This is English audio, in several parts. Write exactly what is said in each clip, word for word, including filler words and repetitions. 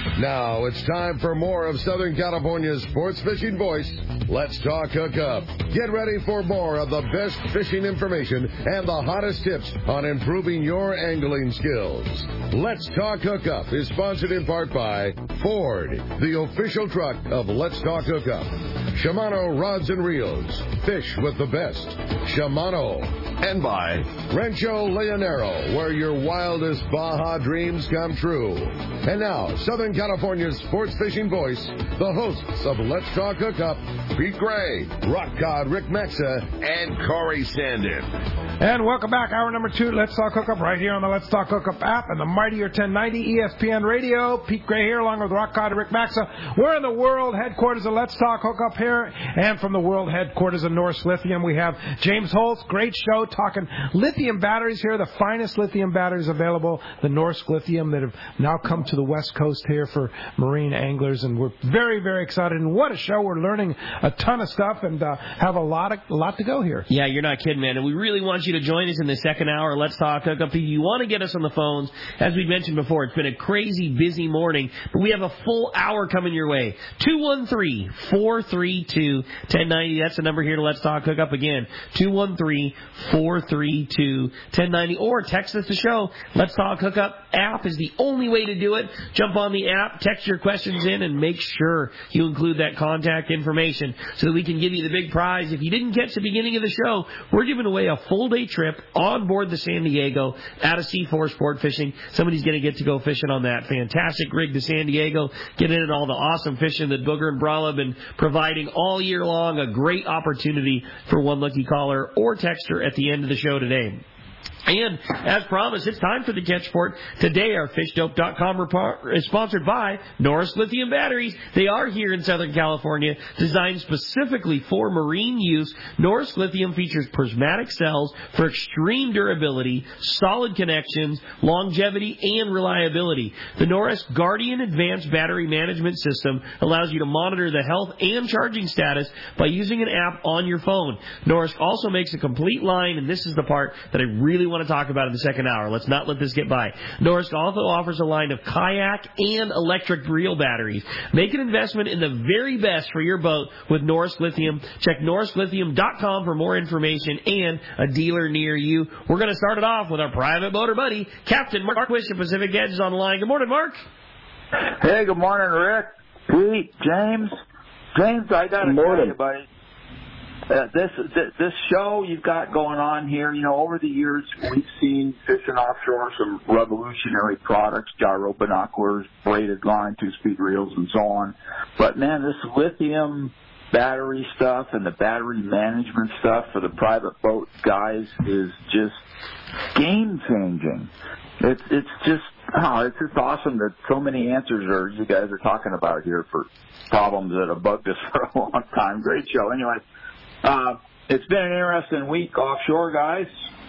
Now it's time for more of Southern California's sports fishing voice. Let's talk hookup. Get ready for more of the best fishing information and the hottest tips on improving your angling skills. Let's Talk Hookup is sponsored in part by Ford, the official truck of Let's Talk Hookup. Shimano Rods and Reels. Fish with the best. Shimano. And by Rancho Leonero, where your wildest Baja dreams come true. And now, Southern California's sports fishing voice, the hosts of Let's Talk Hookup, Pete Gray, Rock Cod Rick Maxa, and Corey Sandin. And welcome back. Hour number two, Let's Talk Hookup, right here on the Let's Talk Hookup app and the Mightier ten ninety E S P N Radio. Pete Gray here, along with Rock Cod Rick Maxa. We're in the world headquarters of Let's Talk Hookup here, and from the world headquarters of Norsk Lithium, we have James Holtz. Great show, talking lithium batteries here, the finest lithium batteries available, the Norsk Lithium, that have now come to the West Coast here for marine anglers, and we're very, very excited. And what a show. We're learning a ton of stuff and uh, have a lot of, a lot to go here. Yeah, you're not kidding, man. And we really want you to join us in the second hour. Let's Talk Hookup. If you want to get us on the phones, as we mentioned before, it's been a crazy busy morning, but we have a full hour coming your way. two one three, four three two, one zero nine zero. That's the number here to Let's Talk Hookup. Again, two one three, four three two, one zero nine zero. Or text us the show. Let's Talk Hookup app is the only way to do it. Jump on the app, text your questions in, and make sure you include that contact information so that we can give you the big prize. If you didn't catch the beginning of the show, we're giving away a full-day trip on board the San Diego out of C four Sport Fishing. Somebody's going to get to go fishing on that fantastic rig to San Diego, get in all the awesome fishing that Booger and Brala have been providing all year long. A great opportunity for one lucky caller or texter at the end of the show today. And, as promised, it's time for the Catch Report. Today, our fish dope dot com report is sponsored by Norsk Lithium Batteries. They are here in Southern California, designed specifically for marine use. Norsk Lithium features prismatic cells for extreme durability, solid connections, longevity, and reliability. The Norsk Guardian Advanced Battery Management System allows you to monitor the health and charging status by using an app on your phone. Norsk also makes a complete line, and this is the part that I really want to talk about in the second hour. Let's not let this get by. Norsk also offers a line of kayak and electric reel batteries. Make an investment in the very best for your boat with Norsk Lithium. Check norsk lithium dot com for more information and a dealer near you. We're going to start it off with our private boater buddy, Captain Mark Wish of Pacific Edge is on the line. Good morning, Mark. Hey, good morning, Rick, Pete, James. James, I got to tell you, buddy. Uh, this, this this show you've got going on here, you know, over the years we've seen fishing offshore some revolutionary products, gyro binoculars, braided line, two-speed reels, and so on. But, man, this lithium battery stuff and the battery management stuff for the private boat guys is just game-changing. It's it's just oh, it's just awesome that so many answers are you guys are talking about here for problems that have bugged us for a long time. Great show. Anyway. Uh, it's been an interesting week offshore, guys,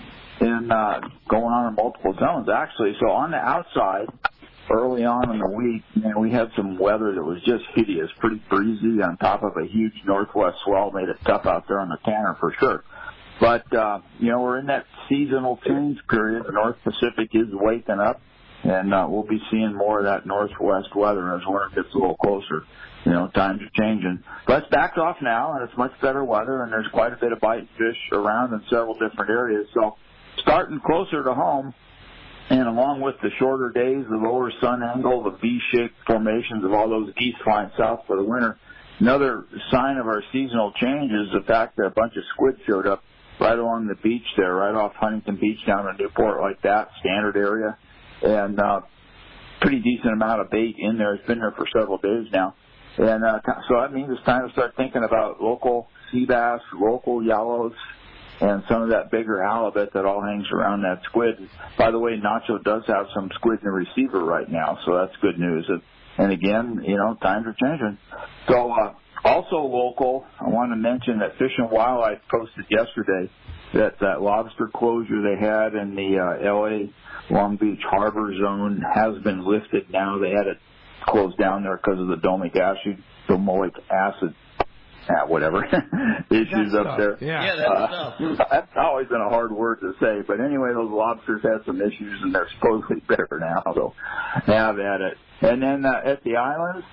and uh, going on in multiple zones, actually. So on the outside, early on in the week, man, we had some weather that was just hideous, pretty breezy on top of a huge northwest swell, made it tough out there on the Tanner for sure. But, uh, you know, we're in that seasonal change period. The North Pacific is waking up, and uh, we'll be seeing more of that northwest weather as winter gets a little closer. You know, times are changing. But it's backed off now, and it's much better weather, and there's quite a bit of biting fish around in several different areas. So starting closer to home, and along with the shorter days, the lower sun angle, the V-shaped formations of all those geese flying south for the winter, another sign of our seasonal change is the fact that a bunch of squid showed up right along the beach there, right off Huntington Beach down in Newport like that, standard area, and uh, pretty decent amount of bait in there. It's been there for several days now. And uh, so that means it's time to start thinking about local sea bass, local yellows, and some of that bigger halibut that all hangs around that squid. By the way, Nacho does have some squid in the receiver right now, so that's good news. And again, you know, times are changing. So uh, also local, I want to mention that Fish and Wildlife posted yesterday that that lobster closure they had in the uh, L A Long Beach Harbor zone has been lifted now. They had it closed down there because of the domic acid, domoic acid uh, whatever issues That up stuff. there. Yeah, Yeah, that's Uh, stuff. that's always been a hard word to say, but anyway, those lobsters had some issues, and they're supposedly better now, so have at it. And then uh, at the islands,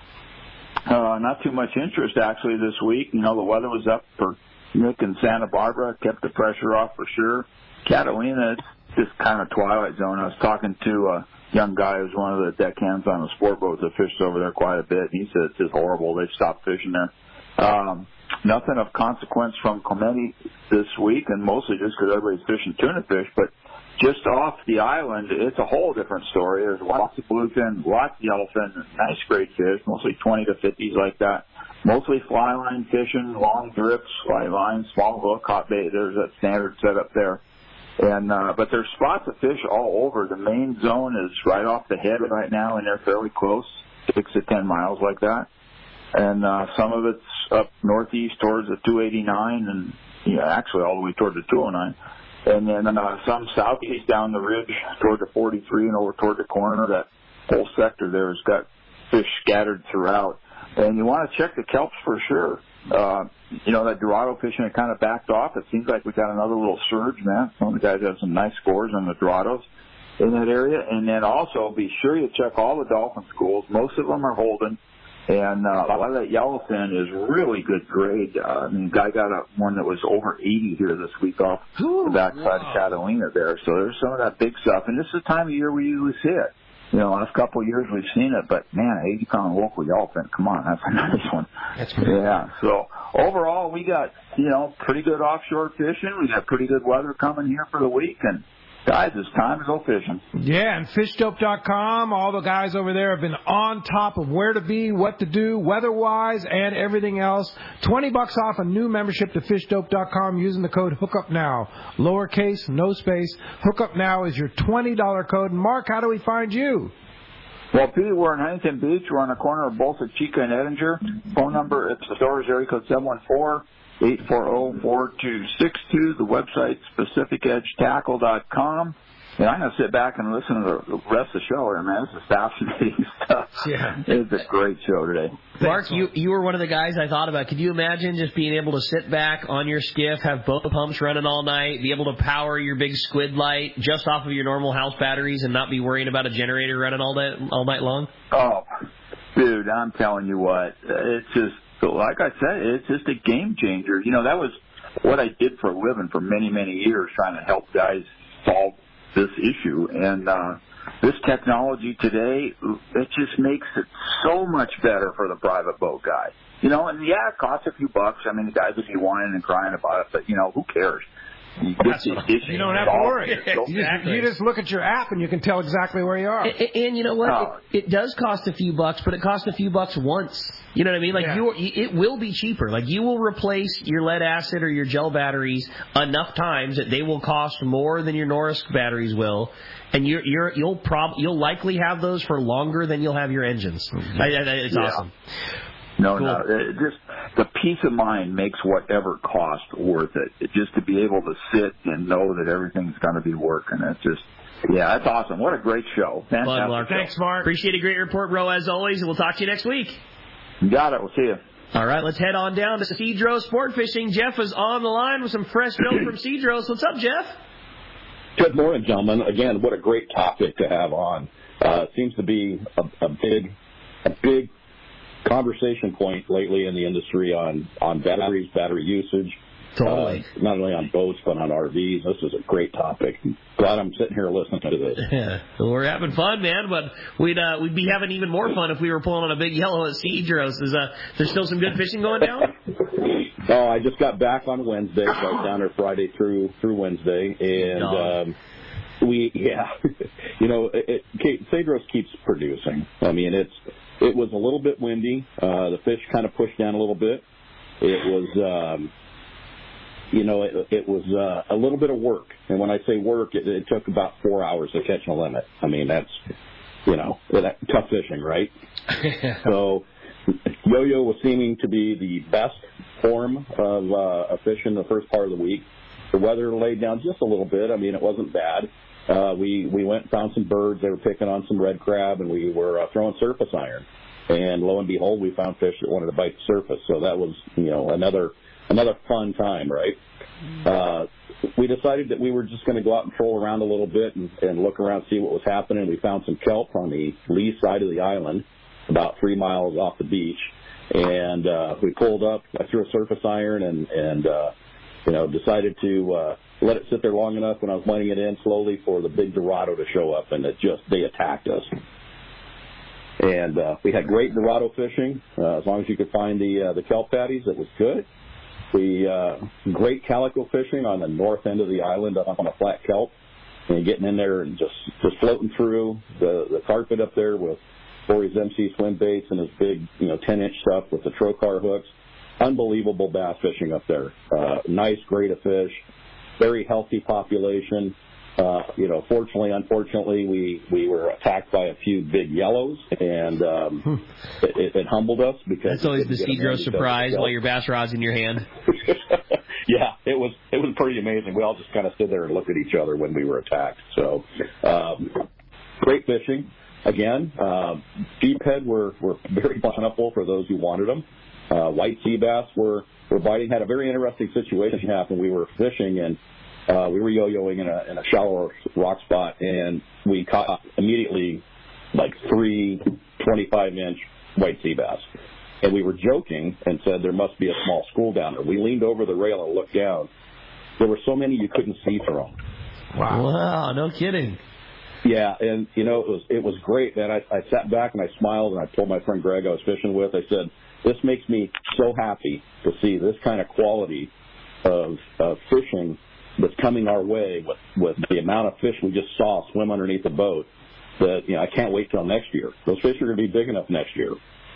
uh, not too much interest actually this week. You know, the weather was up for Nick and Santa Barbara, kept the pressure off for sure. Catalina, it's just kind of twilight zone. I was talking to a young guy who's one of the deckhands on the sport boat that fished over there quite a bit, and he said it's just horrible. They stopped fishing there. Um, nothing of consequence from Clemente this week, and mostly just because everybody's fishing tuna fish. But just off the island, it's a whole different story. There's lots of bluefin, lots of yellowfin, nice great fish, mostly twenty to fifties like that. Mostly fly line fishing, long drifts, fly line, small hook, hot bait. There's that standard setup there. And uh, but there's spots of fish all over. The main zone is right off the head right now, and they're fairly close, six to ten miles like that. And uh, some of it's up northeast towards the two eighty-nine, and yeah, actually all the way toward the two oh nine. And then uh, some southeast down the ridge toward the forty-three and over toward the corner. That whole sector there has got fish scattered throughout. And you want to check the kelps for sure. Uh, you know, that Dorado fishing had kind of backed off. It seems like we got another little surge, man. Some of the guys have some nice scores on the Dorados in that area. And then also be sure you check all the dolphin schools. Most of them are holding. And uh, a lot of that yellowfin is really good grade. Uh, I mean, guy got a, one that was over eighty here this week off Ooh, the backside wow. of Catalina there. So there's some of that big stuff. And this is the time of year we usually see it. You know, last couple of years we've seen it, but man, eighty pound local yellowfin, come on, that's a nice one. That's great. Yeah. So overall, we got, you know, pretty good offshore fishing. We got pretty good weather coming here for the week, and guys, it's time to go fishing. Yeah, and fish dope dot com, all the guys over there have been on top of where to be, what to do, weather-wise, and everything else. twenty bucks off a new membership to fish dope dot com using the code HOOKUPNOW. Lowercase, no space. HOOKUPNOW is your twenty dollars code. Mark, how do we find you? Well, Pete, we're in Huntington Beach. We're on the corner of both of Chica and Edinger. Phone number, it's the store is area code seven one four, eight four zero, four two six two. The website's pacific edge tackle dot com. And I'm going to sit back and listen to the rest of the show here, man. This is fascinating stuff. Yeah. It's a great show today. Mark, you you were one of the guys I thought about. Could you imagine just being able to sit back on your skiff, have both pumps running all night, be able to power your big squid light just off of your normal house batteries and not be worrying about a generator running all day, all night long? Oh, dude, I'm telling you what. It's just, like I said, it's just a game changer. You know, that was what I did for a living for many, many years, trying to help guys solve this issue. And uh, this technology today, it just makes it so much better for the private boat guy. You know, and yeah, it costs a few bucks. I mean, the guys would be whining and crying about it, but, you know, who cares? You, you don't have to worry. Exactly. You, just, you just look at your app and you can tell exactly where you are. And, and you know what? Oh. It, it does cost a few bucks, but it costs a few bucks once. You know what I mean? Like Yeah. you, it will be cheaper. Like you will replace your lead acid or your gel batteries enough times that they will cost more than your Norris batteries will, and you're, you're you'll prob you'll likely have those for longer than you'll have your engines. I, I, it's Yeah. awesome. No, Cool. no. It just the peace of mind makes whatever cost worth it. it. Just to be able to sit and know that everything's going to be working. It's just, yeah, that's awesome. What a great show. Fantastic. Bud, Mark. show. Thanks, Mark. Appreciate a great report, bro, as always, and we'll talk to you next week. You got it. We'll see you. All right, let's head on down to Cedros Sport Fishing. Jeff is on the line with some fresh milk from Cedros. What's up, Jeff? Good morning, gentlemen. Again, what a great topic to have on. Uh, seems to be a, a big, a big conversation point lately in the industry on, on batteries, battery usage. Totally. Uh, not only on boats, but on R Vs. This is a great topic. Glad I'm sitting here listening to this. Yeah, well, we're having fun, man, but we'd uh, we'd be having even more fun if we were pulling on a big yellow at Cedros. Is uh, there's still some good fishing going down? Oh, I just got back on Wednesday, so I was down there Friday through through Wednesday, and um, we, yeah, you know, it, it, Cedros keeps producing. I mean, it's it was a little bit windy. Uh, the fish kind of pushed down a little bit. It was, um, you know, it, it was uh, a little bit of work, and when I say work, it, it took about four hours to catch a limit. I mean, that's, you know, that, tough fishing, right? So Yo-Yo was seeming to be the best form of uh, a fish in the first part of the week. The weather laid down just a little bit. I mean, it wasn't bad. Uh, we, we went and found some birds. They were picking on some red crab, and we were uh, throwing surface iron. And lo and behold, we found fish that wanted to bite the surface. So that was, you know, another another fun time, right? Uh, we decided that we were just going to go out and troll around a little bit and, and look around, see what was happening. We found some kelp on the lee side of the island, about three miles off the beach. And uh, we pulled up. I threw a surface iron and, and uh, you know, decided to uh, let it sit there long enough when I was letting it in slowly for the big Dorado to show up, and it just, they attacked us. And uh, we had great Dorado fishing. Uh, as long as you could find the uh, the kelp patties, it was good. We uh, great calico fishing on the north end of the island up on a flat kelp, and getting in there and just, just floating through the, the carpet up there with Corey's M C swim baits and his big, you know, ten inch stuff with the Trocar hooks. Unbelievable bass fishing up there. Uh, nice grade of fish, very healthy population. Uh, you know, fortunately, unfortunately, we, we were attacked by a few big yellows, and um, it, it, it humbled us because that's always the Cedro surprise while your bass rod's in your hand. Yeah, it was it was pretty amazing. We all just kind of stood there and looked at each other when we were attacked. So, um, great fishing. Again, uh, sheephead were, were very plentiful for those who wanted them. Uh, white sea bass were, were biting. Had a very interesting situation happen. We were fishing, and uh, we were yo-yoing in a, in a shallow rock spot, and we caught immediately like three twenty-five inch white sea bass. And we were joking and said there must be a small school down there. We leaned over the rail and looked down. There were so many you couldn't see through them. Wow. Wow, no kidding. Yeah, and, you know, it was it was great, man. I, I sat back and I smiled, and I told my friend Greg I was fishing with, I said, this makes me so happy to see this kind of quality of, of fishing that's coming our way with, with the amount of fish we just saw swim underneath the boat that, you know, I can't wait till next year. Those fish are going to be big enough next year.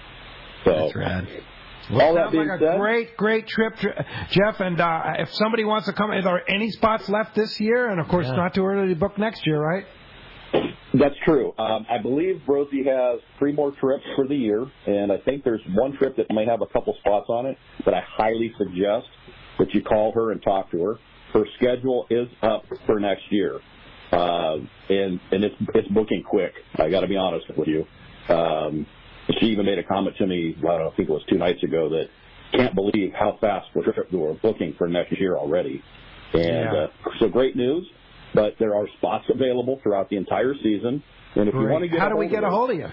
So, that's rad. Well, all that sounds being like a said, great, great trip, Jeff. And uh, if somebody wants to come, are there any spots left this year? And, of course, yeah. not too early to book next year, right? That's true. Um, I believe Rosie has three more trips for the year, and I think there's one trip that may have a couple spots on it that I highly suggest that you call her and talk to her. Her schedule is up for next year, uh, and and it's it's booking quick. I got to be honest with you. Um, she even made a comment to me, I don't know, I think it was two nights ago, that can't believe how fast we're booking for next year already. And yeah. uh, so great news. But there are spots available throughout the entire season. And if Great. you want to get How a do we get a hold of you?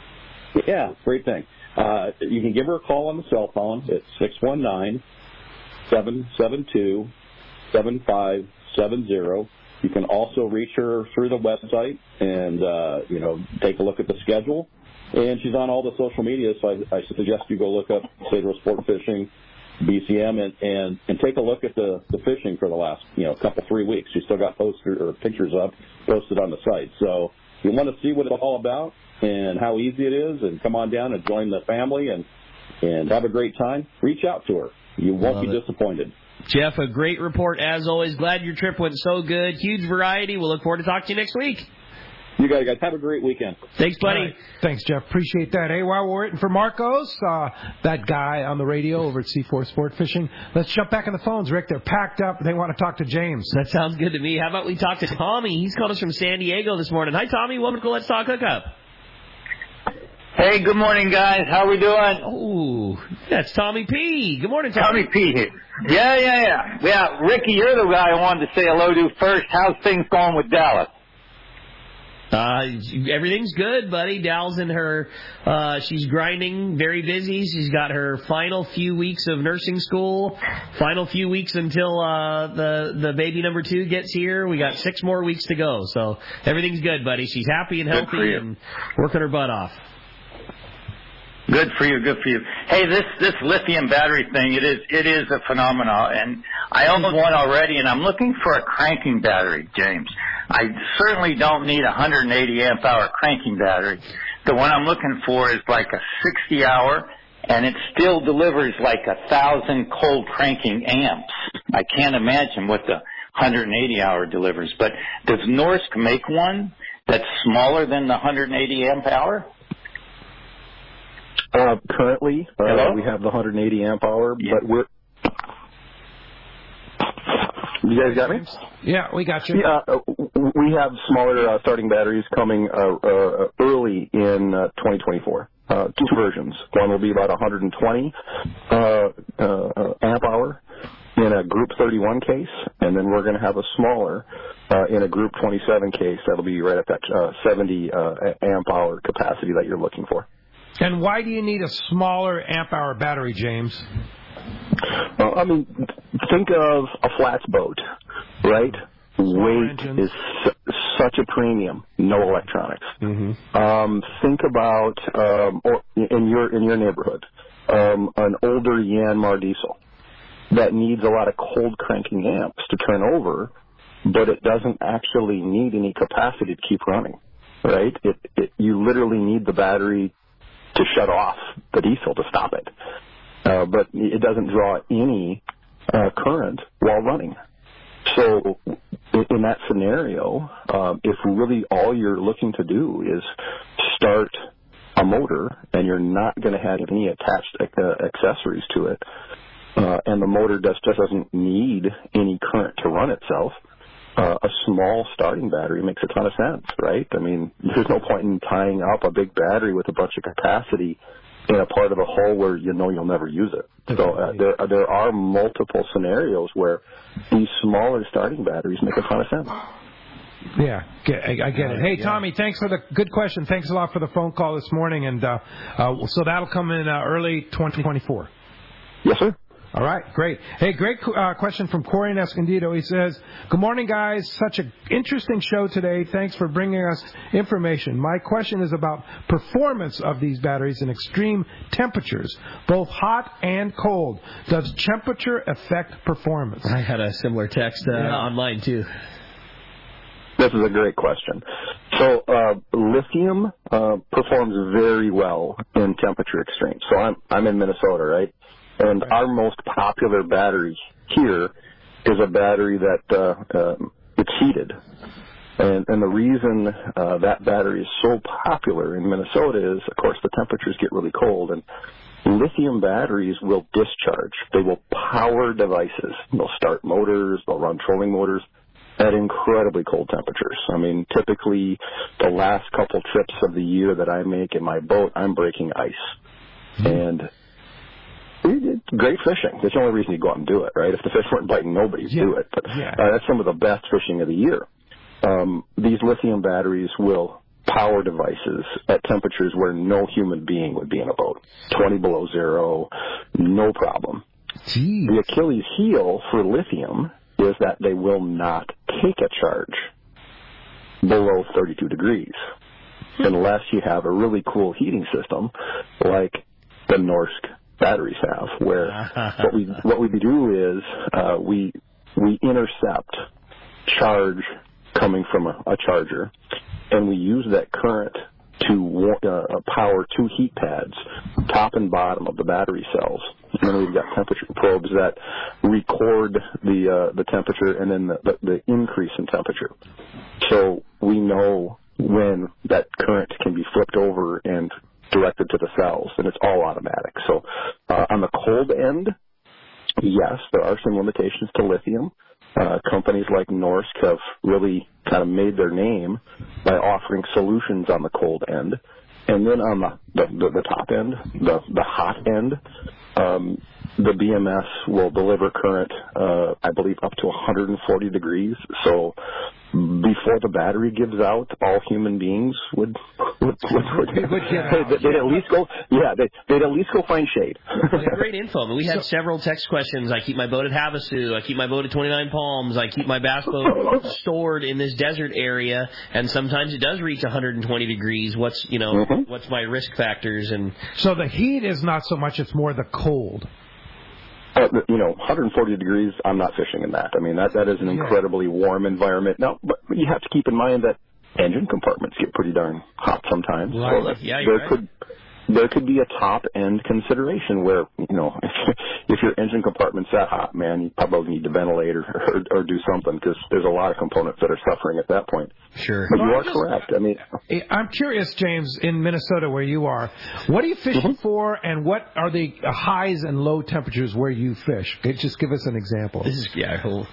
Yeah, great thing. Uh, you can give her a call on the cell phone. It's six one nine, seven seven two, seven five seven zero. You can also reach her through the website and, uh, you know, take a look at the schedule. And she's on all the social media, so I, I suggest you go look up Cedro Sport Fishing, B C M, and, and, and take a look at the, the fishing for the last, you know, couple, three weeks. She's still got posters or pictures up posted on the site. So if you want to see what it's all about and how easy it is, and come on down and join the family and, and have a great time, reach out to her. You won't Love be it. disappointed. Jeff, a great report as always. Glad your trip went so good. Huge variety. We'll look forward to talking to you next week. You guys, guys have a great weekend. Thanks, buddy. Right. Thanks, Jeff. Appreciate that. Hey, while we're waiting for Marcos, uh, that guy on the radio over at C four Sport Fishing, let's jump back on the phones, Rick. They're packed up. They want to talk to James. That sounds good to me. How about we talk to Tommy? He's called us from San Diego this morning. Hi, Tommy. Welcome to Let's Talk Hookup. Hey, good morning, guys. How are we doing? Oh, that's Tommy P. Good morning, Tommy. Tommy P here. Yeah, yeah, yeah. Yeah, Ricky, you're the guy I wanted to say hello to first. How's things going with Dallas? Uh, everything's good, buddy. Dal's in her, uh, she's grinding, very busy. She's got her final few weeks of nursing school, final few weeks until, uh, the, the baby number two gets here. We got six more weeks to go. So everything's good, buddy. She's happy and healthy and working her butt off. Good for you, good for you. Hey, this, this lithium battery thing, it is, it is a phenomenon, and I own one already, and I'm looking for a cranking battery, James. I certainly don't need a one hundred eighty amp hour cranking battery. The one I'm looking for is like a sixty hour, and it still delivers like a thousand cold cranking amps. I can't imagine what the one hundred eighty hour delivers, but does Norsk make one that's smaller than the one hundred eighty amp hour? Uh, currently, uh, Hello? we have the one hundred eighty amp hour, Yeah. but we're. You guys got me? Yeah, we got you. Yeah, uh, we have smaller uh, starting batteries coming uh, uh, early in uh, twenty twenty-four. Uh, uh, two versions. One will be about one hundred twenty uh, uh, amp hour in a Group thirty-one case, and then we're going to have a smaller uh, in a Group twenty-seven case. That'll be right at that uh, seventy uh, amp hour capacity that you're looking for. And why do you need a smaller amp hour battery, James? Well, I mean, think of a flats boat, right? Weight is su- such a premium. No electronics. Mm-hmm. Um, think about um, or in your in your neighborhood, um, an older Yanmar diesel that needs a lot of cold cranking amps to turn over, but it doesn't actually need any capacity to keep running, right? It, it you literally need the battery to shut off the diesel to stop it, uh, but it doesn't draw any uh, current while running. So in that scenario, um, if really all you're looking to do is start a motor and you're not going to have any attached uh, accessories to it, uh, and the motor just, just doesn't need any current to run itself, uh, a small starting battery makes a ton of sense, right? I mean, there's no point in tying up a big battery with a bunch of capacity in a part of the hull where you know you'll never use it. So uh, there, there are multiple scenarios where these smaller starting batteries make a ton of sense. Yeah, I, I get it. Hey, Tommy, thanks for the good question. Thanks a lot for the phone call this morning. And uh, uh, so that'll come in uh, early twenty twenty-four. Yes, sir. All right, great. Hey, great uh, question from Corey in Escondido. He says, good morning, guys. Such an interesting show today. Thanks for bringing us information. My question is about performance of these batteries in extreme temperatures, both hot and cold. Does temperature affect performance? I had a similar text uh, yeah. online, too. This is a great question. So uh, lithium uh, performs very well in temperature extremes. So I'm I'm in Minnesota, right? And our most popular battery here is a battery that uh, uh, it's heated. And, and the reason uh, that battery is so popular in Minnesota is, of course, the temperatures get really cold. And lithium batteries will discharge. They will power devices. They'll start motors. They'll run trolling motors at incredibly cold temperatures. I mean, typically the last couple trips of the year that I make in my boat, I'm breaking ice. And it's great fishing. That's the only reason you go out and do it, right? If the fish weren't biting, nobody'd yeah. do it. But yeah. uh, that's some of the best fishing of the year. Um, these lithium batteries will power devices at temperatures where no human being would be in a boat. twenty below zero, no problem. Jeez. The Achilles heel for lithium is that they will not take a charge below thirty-two degrees unless you have a really cool heating system like the Norsk batteries have, where what we what we do is uh, we we intercept charge coming from a, a charger, and we use that current to uh, power two heat pads, top and bottom of the battery cells. And then we've got temperature probes that record the uh, the temperature and then the, the, the increase in temperature. So we know when that current can be flipped over and directed to the cells, and it's all automatic. So uh, on the cold end, yes, there are some limitations to lithium. Uh, companies like Norsk have really kind of made their name by offering solutions on the cold end. And then on the, the, the, the top end, the, the hot end, um, the B M S will deliver current, uh, I believe, up to one hundred forty degrees. So before the battery gives out, all human beings would would, would, would, would they'd, they'd at least go, yeah, they'd, they'd at least go find shade. Great info. I mean, we have so, several text questions. I keep my boat at Havasu. I keep my boat at twenty-nine Palms. I keep my bass boat stored in this desert area, and sometimes it does reach one hundred twenty degrees. What's you know, mm-hmm. what's my risk factors? And so the heat is not so much; it's more the cold. Uh, you know, one hundred forty degrees, I'm not fishing in that. I mean, that that is an incredibly yeah. warm environment. Now, but you have to keep in mind that engine compartments get pretty darn hot sometimes. Right. So that yeah, there right. could there could be a top-end consideration where, you know, if, if your engine compartment's that hot, man, you probably need to ventilate or, or, or do something because there's a lot of components that are suffering at that point. Sure. But well, you are just, correct. I mean, I'm curious, James, in Minnesota where you are, what are you fishing mm-hmm. for, and what are the highs and low temperatures where you fish? Just give us an example. This is, yeah, cool.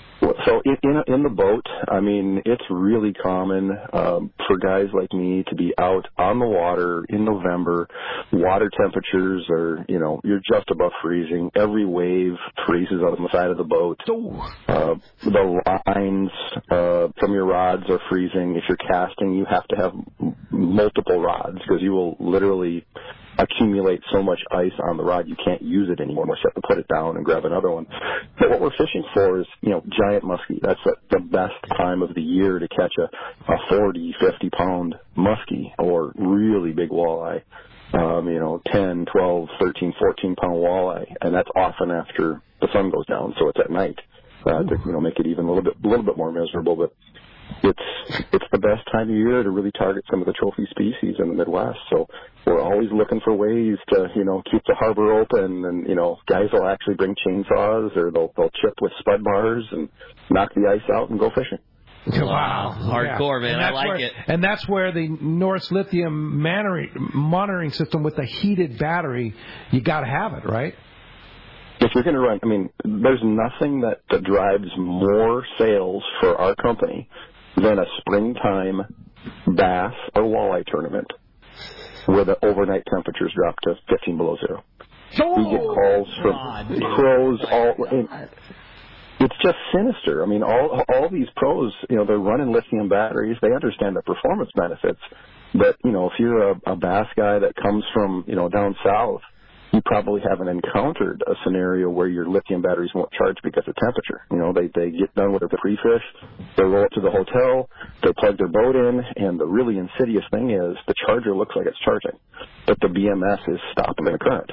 So in in, in the boat, I mean, it's really common um, for guys like me to be out on the water in November. Water temperatures are, you know, you're just above freezing. Every wave freezes on the side of the boat. Uh, the lines uh, from your rods are freezing. If you're casting, you have to have m- multiple rods because you will literally accumulate so much ice on the rod you can't use it anymore. You have to put it down and grab another one. But what we're fishing for is, you know, giant muskie. That's a, the best time of the year to catch a, a forty, fifty pound muskie or really big walleye. Um, you know, ten, twelve, thirteen, fourteen pound walleye. And that's often after the sun goes down, so it's at night. Uh, to, you know, make it even a little bit, a little bit more miserable, but it's it's the best time of year to really target some of the trophy species in the Midwest. So we're always looking for ways to, you know, keep the harbor open, and, you know, guys will actually bring chainsaws or they'll they'll chip with spud bars and knock the ice out and go fishing. Wow, hardcore, yeah. man! I like where, it. And that's where the Norse lithium monitoring, monitoring system with the heated battery, you got to have it, right? If you're going to run, I mean, there's nothing that, that drives more sales for our company than a springtime bass or walleye tournament where the overnight temperatures drop to fifteen below zero. Oh, we get calls from God, pros all. And it's just sinister. I mean, all all these pros, you know, they're running lithium batteries. They understand the performance benefits, but you know, if you're a, a bass guy that comes from, you know, down south, you probably haven't encountered a scenario where your lithium batteries won't charge because of temperature. You know, they they get done with their pre-fish, they roll up to the hotel, they plug their boat in, and the really insidious thing is the charger looks like it's charging, but the B M S is stopping the current.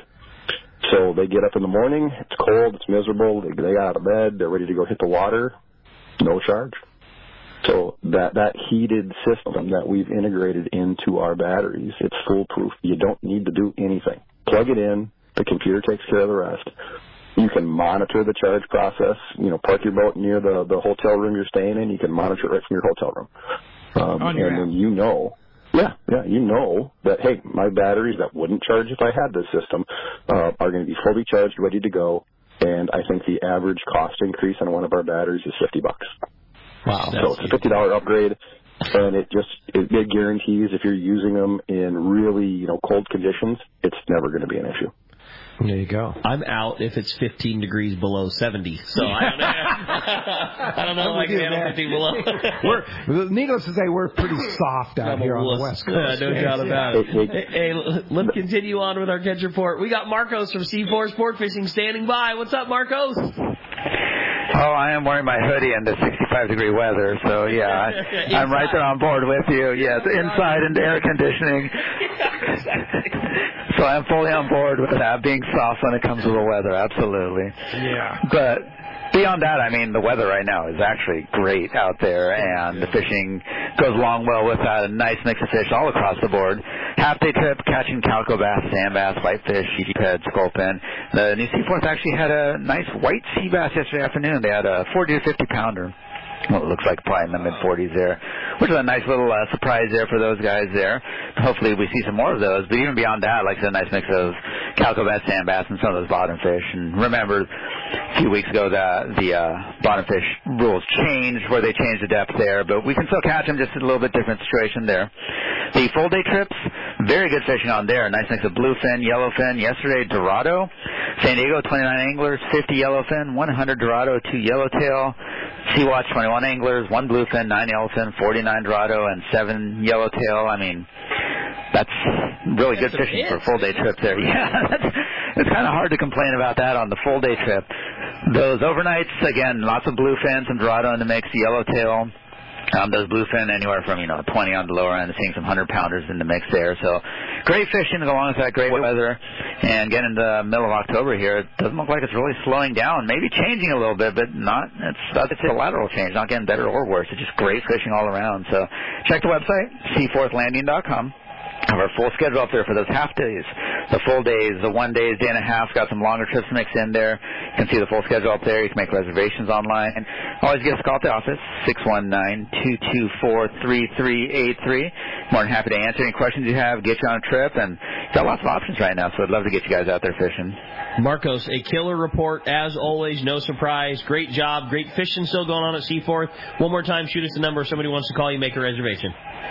So they get up in the morning, it's cold, it's miserable, they, they got out of bed, they're ready to go hit the water, no charge. So that, that heated system that we've integrated into our batteries, it's foolproof. You don't need to do anything. Plug it in, the computer takes care of the rest. You can monitor the charge process. You know, park your boat near the, the hotel room you're staying in. You can monitor it right from your hotel room. Um, On your and app. then you know, yeah, yeah, you know that, hey, my batteries that wouldn't charge if I had this system uh, are going to be fully charged, ready to go. And I think the average cost increase on one of our batteries is fifty bucks. Wow. So it's a fifty dollars upgrade. And it just it, it guarantees if you're using them in really, you know, cold conditions, it's never going to be an issue. There you go. I'm out if it's fifteen degrees below seventy. So I don't know. I don't know if I can handle fifteen below. we're, needless to say, we're pretty soft out here on the West Coast. Yeah, no doubt about it. Hey, hey, let's continue on with our catch report. We got Marcos from C four Sport Fishing standing by. What's up, Marcos? Oh, I am wearing my hoodie in the sixty-five degree weather, so yeah, I, I'm right there on board with you. Yes, inside and air conditioning. So I'm fully on board with that, being soft when it comes to the weather, absolutely. Yeah. But beyond that, I mean, the weather right now is actually great out there, and the fishing goes along well with that. A nice mix of fish all across the board. Half-day trip, catching calico bass, sand bass, whitefish, sheephead, sculpin. The New Seaforth actually had a nice white sea bass yesterday afternoon. They had a forty to fifty pounder. Well, it looks like probably in the mid-forties there, which is a nice little uh, surprise there for those guys there. Hopefully we see some more of those. But even beyond that, like I said, a nice mix of calico bass, sand bass, and some of those bottom fish. And remember, a few weeks ago, the, the uh, bottom fish rules changed, where they changed the depth there. But we can still catch them, just a little bit different situation there. The full-day trips, very good fishing on there. Nice mix of bluefin, yellowfin. Yesterday, Dorado. San Diego, twenty-nine anglers, fifty yellowfin, one hundred Dorado, two yellowtail. Sea-Watch, twenty-one anglers, one bluefin, nine yellowfin, forty-nine Dorado, and seven yellowtail. I mean, that's really that's good fishing hits, for a full-day trip there. Yeah, that's, it's kind of hard to complain about that on the full-day trip. Those overnights, again, lots of bluefin, some Dorado in the mix, yellowtail. Um, those bluefin anywhere from, you know, twenty on the lower end, seeing some one hundred pounders in the mix there. So great fishing along with that great weather. And getting into the middle of October here, it doesn't look like it's really slowing down. Maybe changing a little bit, but not, it's, that's a lateral change, not getting better or worse. It's just great fishing all around. So check the website, seaforth landing dot com. have our full schedule up there for those half days, the full days, the one days, day and a half. Got some longer trips mixed in there. You can see the full schedule up there. You can make reservations online. And always give us a call at the office, six one nine, two two four, three three eight three. More than happy to answer any questions you have, get you on a trip, and got lots of options right now, so I'd love to get you guys out there fishing. Marcos, a killer report, as always, no surprise. Great job, great fishing still going on at Seaforth. One more time, shoot us the number if somebody wants to call you, make a reservation.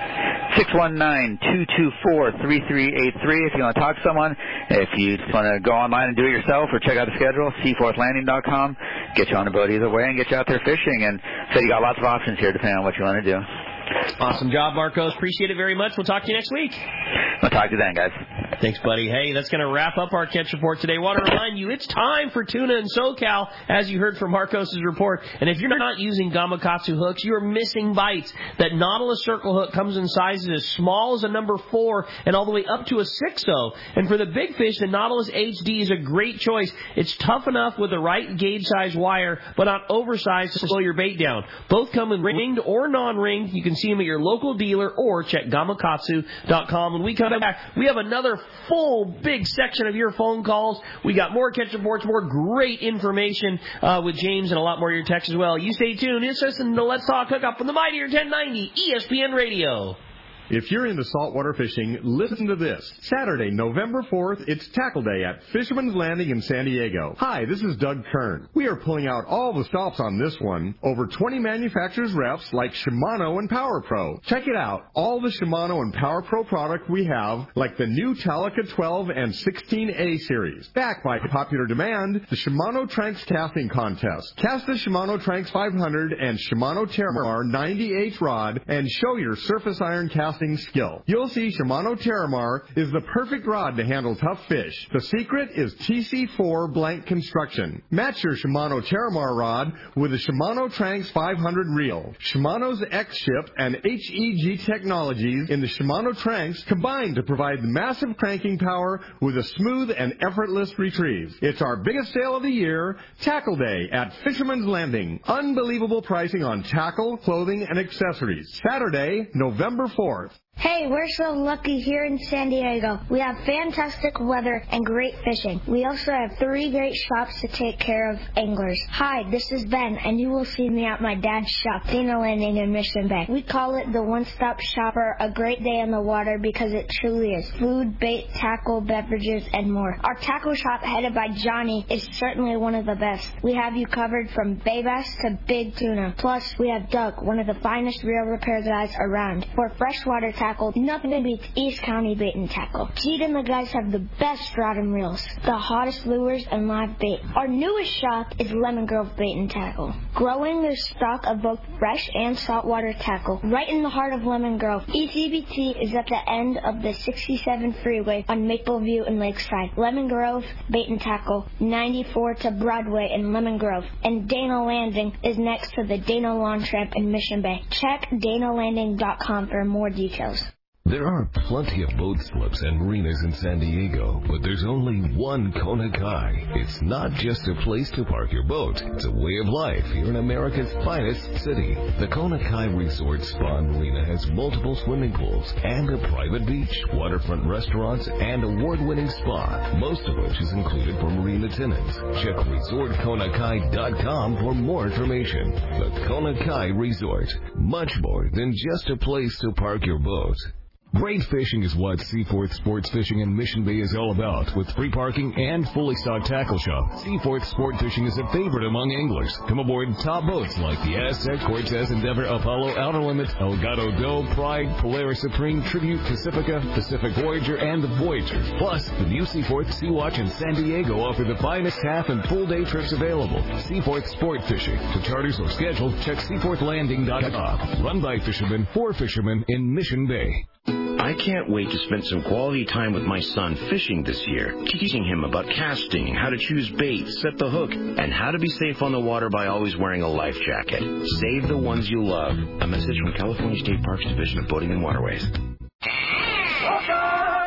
six one nine, two two four, three three eight three if you want to talk to someone. If you just want to go online and do it yourself or check out the schedule, seaforth landing dot com. Get you on a boat either way and get you out there fishing. And so you got lots of options here depending on what you want to do. Awesome job, Marcos. Appreciate it very much. We'll talk to you next week. I'll talk to you then, guys. Thanks, buddy. Hey, that's going to wrap up our catch report today. Want to remind you, it's time for tuna in SoCal, as you heard from Marcos' report. And if you're not using Gamakatsu hooks, you're missing bites. That Nautilus circle hook comes in sizes as small as a number four and all the way up to a six oh. And for the big fish, the Nautilus H D is a great choice. It's tough enough with the right gauge size wire, but not oversized to slow your bait down. Both come in ringed or non-ringed. You can see them at your local dealer or check gamakatsu dot com. When we come back, we have another full big section of your phone calls. We got more catch reports, more great information uh, with James, and a lot more of your texts as well. You stay tuned. It's listening to Let's Talk Hookup on the Mightier ten ninety E S P N Radio. If you're into saltwater fishing, listen to this. Saturday, November fourth, it's Tackle Day at Fisherman's Landing in San Diego. Hi, this is Doug Kern. We are pulling out all the stops on this one. Over twenty manufacturers reps like Shimano and Power Pro. Check it out. All the Shimano and Power Pro product we have, like the new Talica twelve and sixteen A series. Backed by popular demand, the Shimano Tranx Casting Contest. Cast the Shimano Tranx five hundred and Shimano Terramar ninety-eight rod and show your surface iron casting skill. You'll see Shimano Terramar is the perfect rod to handle tough fish. The secret is T C four blank construction. Match your Shimano Terramar rod with the Shimano Tranx five hundred reel. Shimano's X-Ship and H E G technologies in the Shimano Tranx combine to provide massive cranking power with a smooth and effortless retrieve. It's our biggest sale of the year, Tackle Day at Fisherman's Landing. Unbelievable pricing on tackle, clothing, and accessories. Saturday, November fourth. Hey, we're so lucky here in San Diego. We have fantastic weather and great fishing. We also have three great shops to take care of anglers. Hi, this is Ben, and you will see me at my dad's shop, Dana Landing in Mission Bay. We call it the one-stop shop for a great day on the water because it truly is. Food, bait, tackle, beverages, and more. Our tackle shop, headed by Johnny, is certainly one of the best. We have you covered from bay bass to big tuna. Plus, we have Doug, one of the finest reel repair guys around. For freshwater tackle, nothing beats East County Bait and Tackle. Pete and the guys have the best rod and reels, the hottest lures, and live bait. Our newest shop is Lemon Grove Bait and Tackle, growing their stock of both fresh and saltwater tackle right in the heart of Lemon Grove. E C B T is at the end of the sixty-seven freeway on Mapleview and Lakeside. Lemon Grove Bait and Tackle, ninety-four to Broadway in Lemon Grove, and Dana Landing is next to the Dana Lawn Tramp in Mission Bay. Check dana landing dot com for more details. There are plenty of boat slips and marinas in San Diego, but there's only one Kona Kai. It's not just a place to park your boat. It's a way of life here in America's finest city. The Kona Kai Resort Spa and Marina has multiple swimming pools and a private beach, waterfront restaurants, and award-winning spa, most of which is included for marina tenants. Check resort kona kai dot com for more information. The Kona Kai Resort, much more than just a place to park your boat. Great fishing is what Seaforth Sports Fishing in Mission Bay is all about. With free parking and fully stocked tackle shop, Seaforth Sport Fishing is a favorite among anglers. Come aboard top boats like the Aztec, Cortez, Endeavor, Apollo, Outer Limits, Elgato Doe, Pride, Polaris Supreme, Tribute, Pacifica, Pacific Voyager, and the Voyager. Plus, the new Seaforth Sea Watch in San Diego offer the finest half and full day trips available. Seaforth Sport Fishing. To charters or schedule, check seaforth landing dot com. Run by fishermen for fishermen in Mission Bay. I can't wait to spend some quality time with my son fishing this year, teaching him about casting, how to choose bait, set the hook, and how to be safe on the water by always wearing a life jacket. Save the ones you love. A message from California State Parks Division of Boating and Waterways.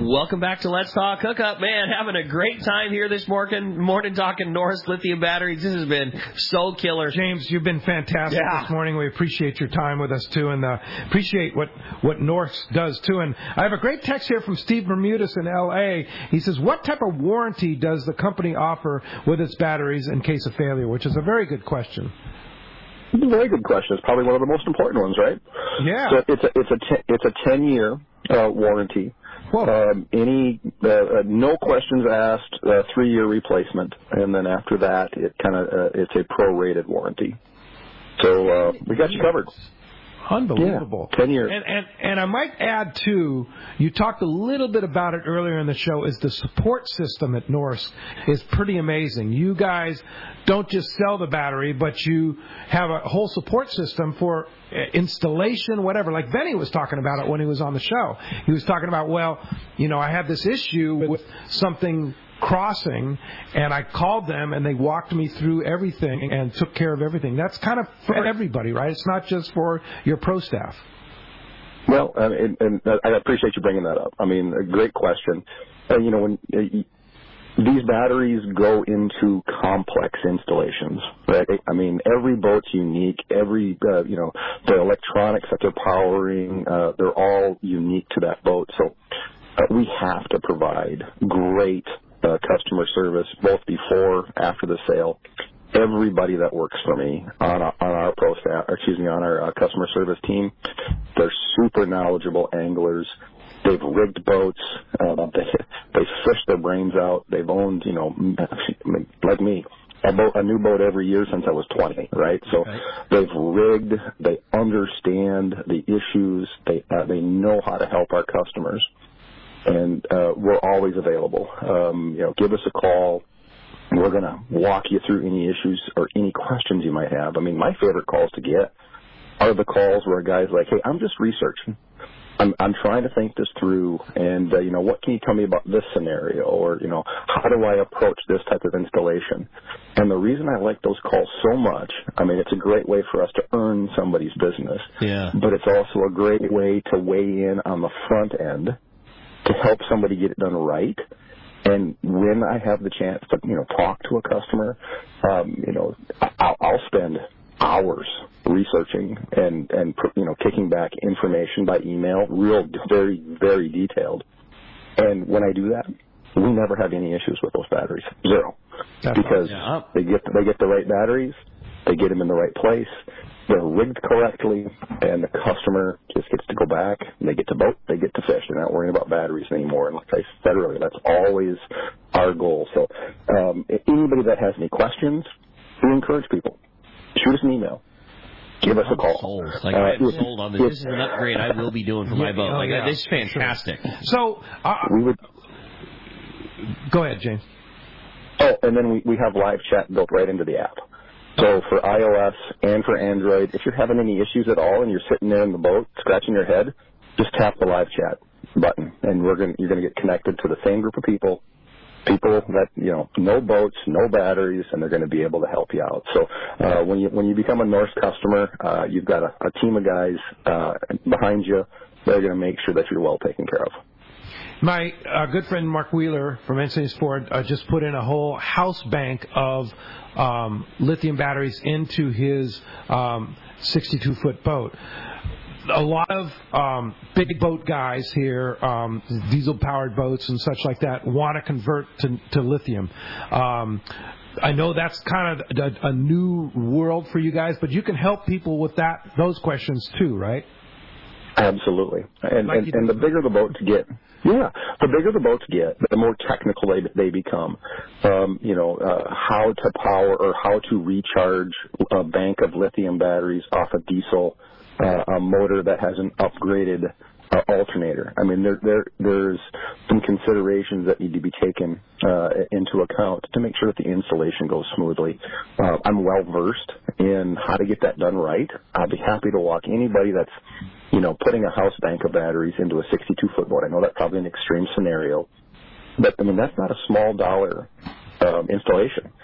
Welcome back to Let's Talk Hookup, man. Having a great time here this morning, morning talking Norris lithium batteries. This has been so killer. James, you've been fantastic yeah. this morning. We appreciate your time with us, too, and uh, appreciate what, what Norris does, too. And I have a great text here from Steve Bermudez in L A. He says, what type of warranty does the company offer with its batteries in case of failure? Which is a very good question. It's a very good question. It's probably one of the most important ones, right? Yeah. So it's a it's a ten, it's a ten year uh, warranty. Um, any uh, uh, no questions asked, uh, three year replacement, and then after that, it kind of uh, it's a prorated warranty. So uh, we got you covered. Unbelievable. Yeah, ten years. And, and and I might add, too, you talked a little bit about it earlier in the show, is the support system at Norris is pretty amazing. You guys don't just sell the battery, but you have a whole support system for installation, whatever. Like Benny was talking about it when he was on the show. He was talking about, well, you know, I have this issue with something crossing, and I called them, and they walked me through everything and took care of everything. That's kind of for everybody, right? It's not just for your pro staff. Well, uh, and, and I appreciate you bringing that up. I mean, a great question. Uh, you know, when uh, these batteries go into complex installations, right? I mean, every boat's unique. Every, uh, you know, the electronics that they're powering, uh, they're all unique to that boat. So uh, we have to provide great Uh, customer service, both before, after the sale. Everybody that works for me on, on our pro staff, or excuse me, on our uh, customer service team, they're super knowledgeable anglers. They've rigged boats. Uh, they they fish their brains out. They've owned, you know, like me, a boat, a new boat every year since I was twenty, right? So okay. They've rigged. They understand the issues. They uh, they know how to help our customers. And uh, we're always available. Um, you know, give us a call. We're going to walk you through any issues or any questions you might have. I mean, my favorite calls to get are the calls where a guy's like, hey, I'm just researching. I'm, I'm trying to think this through, and, uh, you know, what can you tell me about this scenario? Or, you know, how do I approach this type of installation? And the reason I like those calls so much, I mean, it's a great way for us to earn somebody's business. Yeah. But it's also a great way to weigh in on the front end to help somebody get it done right. And when I have the chance to, you know, talk to a customer, um, you know, I'll, I'll spend hours researching and, and, you know, kicking back information by email, real, very, very detailed. And when I do that, we never have any issues with those batteries. Zero. That's because yeah. they get, they get the right batteries, they get them in the right place, they're rigged correctly, and the customer just gets to go back, and they get to boat, they get to fish. They're not worrying about batteries anymore. And like I said earlier, that's always our goal. So um, anybody that has any questions, we encourage people. Shoot us an email. Give us I'm a call. Sold. Like, uh, I'm sold on this. This is an upgrade I will be doing for my boat. Oh, like, yeah. This is fantastic. Sure. So, uh, we would go ahead, James. Oh, and then we, we have live chat built right into the app. So for iOS and for Android, if you're having any issues at all and you're sitting there in the boat scratching your head, just tap the live chat button, and we're going you're going to get connected to the same group of people, people that, you know, no boats, no batteries, and they're going to be able to help you out. So uh, when you when you become a Norris customer, uh, you've got a, a team of guys uh, behind you. They're going to make sure that you're well taken care of. My uh, good friend Mark Wheeler from N C S Ford uh, just put in a whole house bank of um, lithium batteries into his um, sixty-two foot boat. A lot of um, big boat guys here, um, diesel-powered boats and such like that, want to convert to, to lithium. Um, I know that's kind of a, a new world for you guys, but you can help people with that those questions too, right? Absolutely. And, like and, and the bigger the boats get, yeah, the bigger the boats get, the more technical they, they become. Um, you know, uh, how to power or how to recharge a bank of lithium batteries off a diesel uh, a motor that has an upgraded uh, alternator. I mean, there, there there's some considerations that need to be taken uh, into account to make sure that the installation goes smoothly. Uh, I'm well versed in how to get that done right. I'll be happy to walk anybody that's, you know, putting a house bank of batteries into a sixty-two foot boat. I know that's probably an extreme scenario, but I mean, that's not a small dollar um, installation.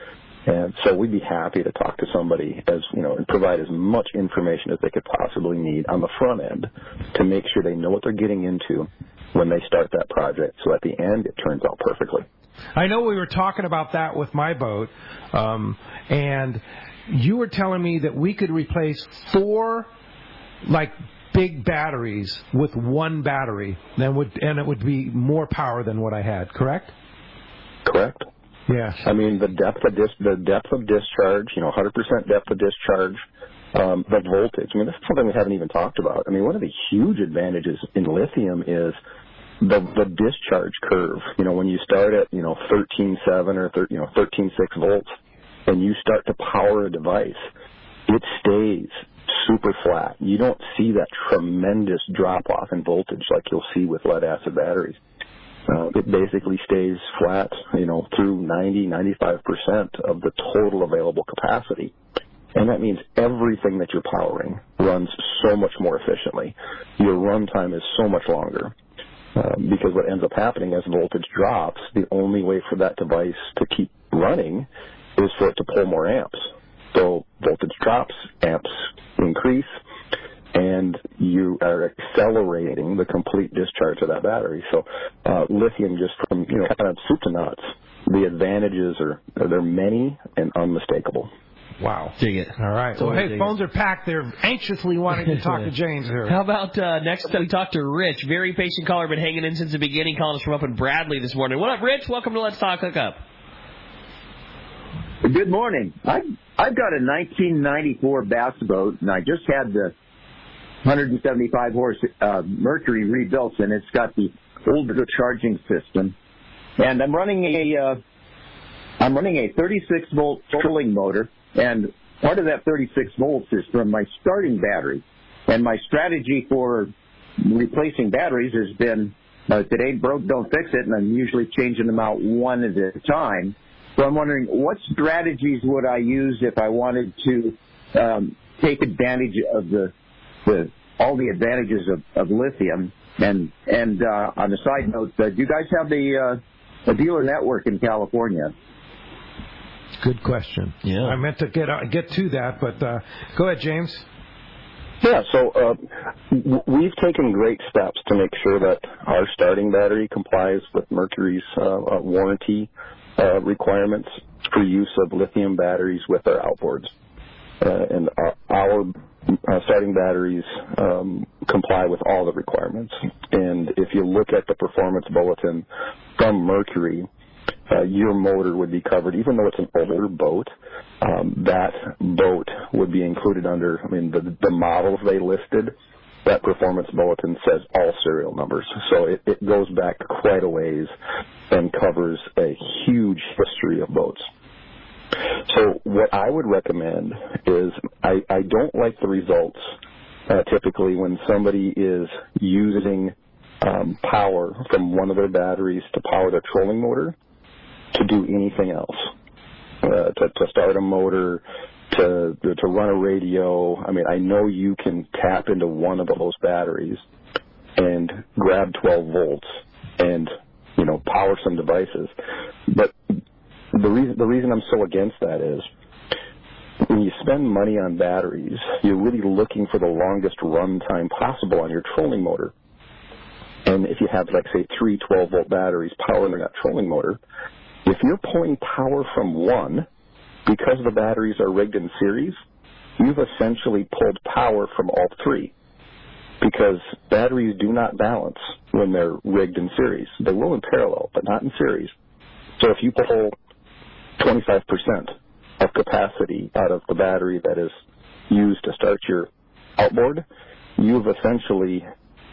And so we'd be happy to talk to somebody as, you know, and provide as much information as they could possibly need on the front end to make sure they know what they're getting into when they start that project. So at the end, it turns out perfectly. I know we were talking about that with my boat, um, and you were telling me that we could replace four, like, big batteries with one battery, and, would, and it would be more power than what I had, correct? Correct. Yeah. I mean, the depth of dis- the depth of discharge, you know, one hundred percent depth of discharge, um, the voltage. I mean, this is something we haven't even talked about. I mean, one of the huge advantages in lithium is the the discharge curve. You know, when you start at, you know, thirteen point seven or thir- you know thirteen point six volts, and you start to power a device, it stays super flat. You don't see that tremendous drop off in voltage like you'll see with lead acid batteries. Uh, it basically stays flat, you know, through ninety, ninety-five percent of the total available capacity. And that means everything that you're powering runs so much more efficiently. Your runtime is so much longer. Uh, because what ends up happening as voltage drops, the only way for that device to keep running is for it to pull more amps. So voltage drops, amps increase, and you are accelerating the complete discharge of that battery. So uh, lithium, just from, you know, kind of soup to nuts, the advantages are, they're many and unmistakable. Wow. Dig it. All right. Totally well, hey, phones it. are packed. They're anxiously wanting to talk to James here. How about uh, next we talk to Rich, very patient caller, been hanging in since the beginning, calling us from up in Bradley this morning. What up, Rich? Welcome to Let's Talk Hookup. Good morning. I've, I've got a nineteen ninety-four bass boat, and I just had the one hundred seventy-five horse uh, Mercury rebuilt, and it's got the older charging system. And I'm running a uh, I'm running a thirty-six volt trolling motor, and part of that thirty-six volts is from my starting battery. And my strategy for replacing batteries has been, uh, if it ain't broke, don't fix it, and I'm usually changing them out one at a time. So I'm wondering, what strategies would I use if I wanted to um, take advantage of the, the all the advantages of, of lithium? And and uh, on a side note, uh, do you guys have the uh, a dealer network in California? Good question. Yeah, I meant to get uh, get to that, but uh, go ahead, James. Yeah, so uh, w- we've taken great steps to make sure that our starting battery complies with Mercury's uh, uh, warranty uh, requirements for use of lithium batteries with our outboards. Uh, and our, our uh, starting batteries um, comply with all the requirements. And if you look at the performance bulletin from Mercury, uh, your motor would be covered, even though it's an older boat. Um, that boat would be included under, I mean, the, the models they listed, that performance bulletin says all serial numbers. So it, it goes back quite a ways and covers a huge history of boats. So what I would recommend is I, I don't like the results uh, typically when somebody is using um, power from one of their batteries to power their trolling motor to do anything else, uh, to, to start a motor, to to run a radio. I mean, I know you can tap into one of those batteries and grab twelve volts and, you know, power some devices. But the reason the reason I'm so against that is when you spend money on batteries, you're really looking for the longest run time possible on your trolling motor. And if you have, like, say, three twelve-volt batteries powering that trolling motor, if you're pulling power from one, because the batteries are rigged in series, you've essentially pulled power from all three. Because batteries do not balance when they're rigged in series. They will in parallel, but not in series. So if you pull twenty-five percent of capacity out of the battery that is used to start your outboard, you've essentially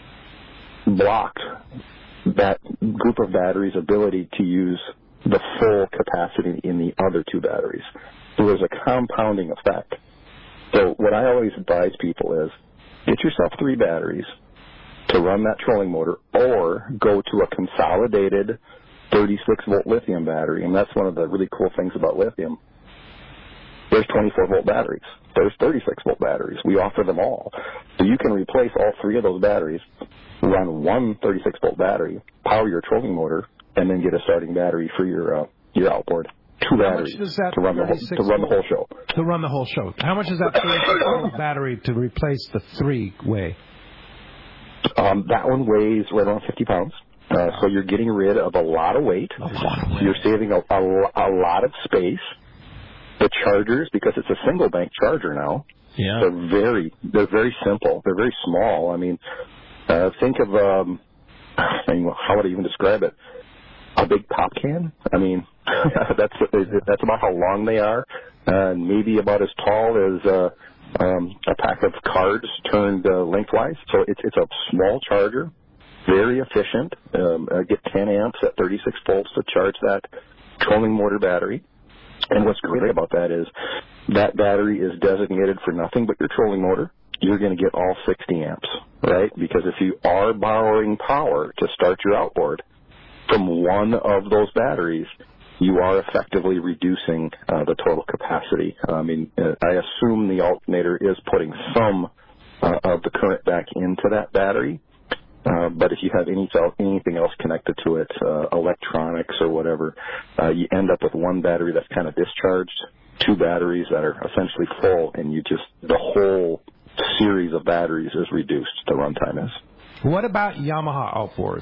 blocked that group of batteries' ability to use the full capacity in the other two batteries. So there's a compounding effect. So what I always advise people is get yourself three batteries to run that trolling motor, or go to a consolidated thirty-six volt lithium battery. And that's one of the really cool things about lithium. There's twenty-four volt batteries. There's thirty-six volt batteries. We offer them all. So you can replace all three of those batteries, run one thirty-six volt battery, power your trolling motor, and then get a starting battery for your uh, your outboard. two batteries that to run the whole, to run the whole show. To run the whole show. How much is that thirty-six volt battery to replace the three weigh? Um, that one weighs right around fifty pounds. Uh, so you're getting rid of a lot of weight. A lot of weight. You're saving a, a, a lot of space. The chargers, because it's a single bank charger now, yeah. they're very they're very simple. They're very small. I mean, uh, think of um, I mean, how would I even describe it? A big pop can. I mean, that's that's about how long they are, and maybe about as tall as uh, um, a pack of cards turned uh, lengthwise. So it's it's a small charger, very efficient. Um, I get ten amps at thirty-six volts to charge that trolling motor battery. And what's great about that is that battery is designated for nothing but your trolling motor. You're going to get all sixty amps, right? Because if you are borrowing power to start your outboard from one of those batteries, you are effectively reducing uh, the total capacity. I mean, uh, I assume the alternator is putting some uh, of the current back into that battery. Uh, but if you have any, anything else connected to it, uh, electronics or whatever, uh, you end up with one battery that's kind of discharged, two batteries that are essentially full, and you just, the whole series of batteries is reduced, the runtime is. What about Yamaha outboards?